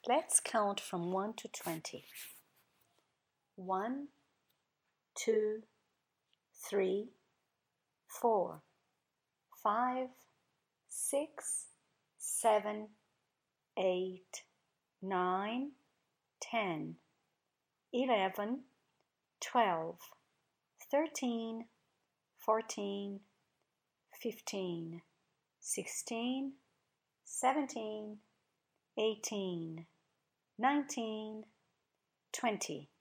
Let's count from 1 to 20. 1, 2, 3, 4, 5, 6, 7, 8, 9, 10, 11, 12, 13, 14, 15, 16, 17, 18, 19, 20.